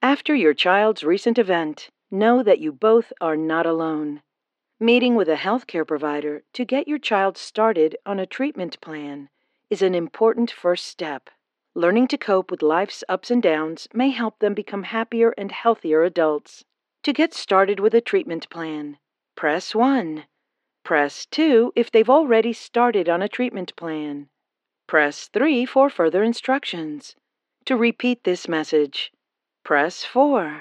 After your child's recent event, know that you both are not alone. Meeting with a healthcare provider to get your child started on a treatment plan is an important first step. Learning to cope with life's ups and downs may help them become happier and healthier adults. To get started with a treatment plan, press 1. Press 2 if they've already started on a treatment plan. Press 3 for further instructions. To repeat this message, press 4.